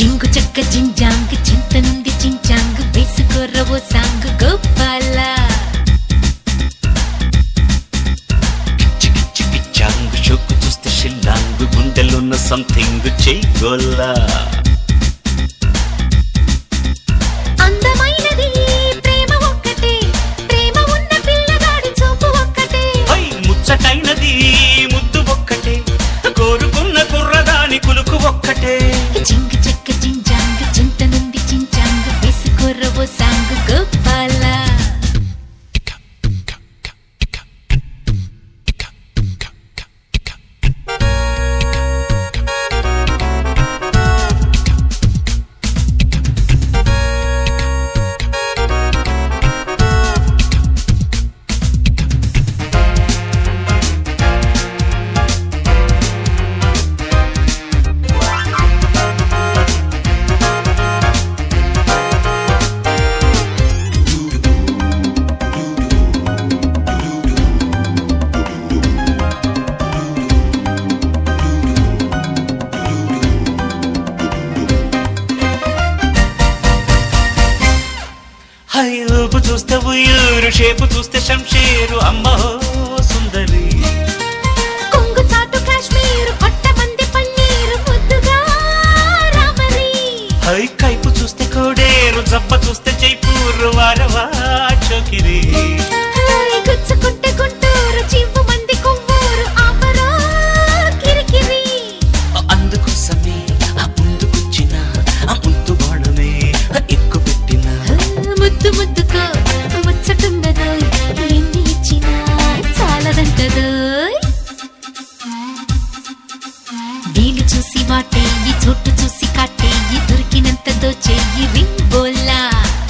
జింగు చెక్క జింజాంగ్ చింత నుండి చించాంగ్ వేసుకోరవో సాంగ్ గోపాల కిచ్చాంగ్ షోకు చూస్తే షిల్లాంగ్ గుండెలున్న సంథింగ్ చెయ్యగోల్లా అందమైనది ప్రేమ ఒక్కటే ప్రేమ ఉన్న పిల్లగాడి చూపు ఒక్కటే ముచ్చటైనది ముద్దు ఒక్కటే కోరుకున్న కుర్రదాని కులుకు ఒక్కటే జింగు చెక్క జింజాంగ్ చింత నుండి చించాంగ్ వేసుకోరవో సాంగ్ గోపాల ఊపు చూస్తే ఉయ్యూరు షేపు చూస్తే శంషేరు అమ్మో సుందరి కొంగు చాటు కాశ్మీరు కొట్టమంది పన్నీరు ముద్దుగా రామరి కైపు చూస్తే కోడేరు జబ్బ చూస్తే జైపూరు వారవా చోకిరి గుచ్చుకుంటే గుంటూరు చివ్వు మంది కొవ్వూరు ఆపరా కిరికిరి అందుకోసమే ముందుకొచ్చిన ముందు బాణమే ఎక్కువ పెట్టిన ముద్దు ముద్దుకో ముచ్చటుండదు ఎన్ని ఇచ్చినా చాలదంటదు వీలు చూసి వాటేయి చోటు చూసి కాటేయి దొరికినంత దోచేయి రింగ్ బోల్లా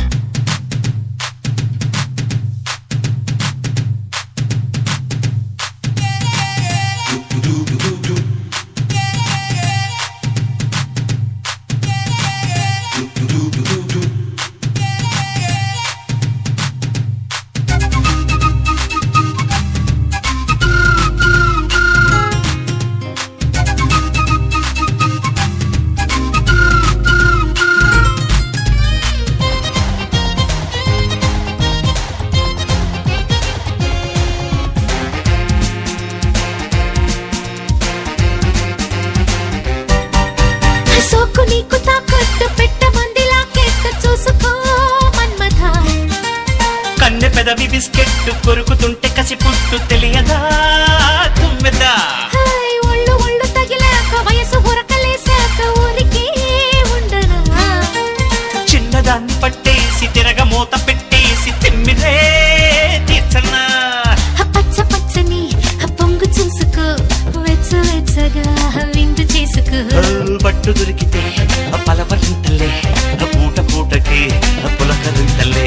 సోకు నీకు తాకట్టు పెట్టమంది లాకెట్టు చూసుకో మన్మథ కన్నె పెదవి బిస్కెట్ కొరుకుతుంటే కసి పుట్టు తెలియదా తుమ్మెదా ఒళ్ళు ఒళ్ళు తగిలాక వయసు ఉరకలేసాక ఊరికే ఉండనా చిన్నదాన్ని పట్టేసి తిరగ మూత పెట్టేసి తిమ్మిరే తీర్చన్నా పచ్చ పచ్చని పొంగు చూసుకో వెచ్చ వెచ్చగా విందు చేసుకో పట్టు దొరికితే పలవరింతలే పూట పూటకి పులకరింతలే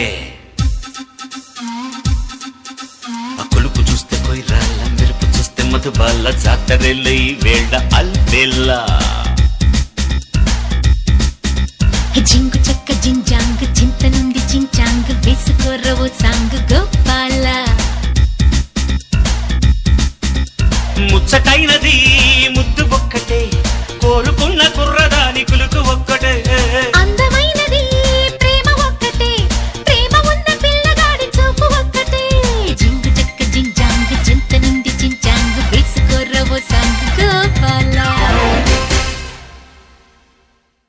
కొలుపు చూస్తే కొయ్యాల మెరుపు చూస్తే మధుబాల జాతరెల్లై వేళ అల్బెల్లా జింగు చెక్క జింజాంగ్ చింత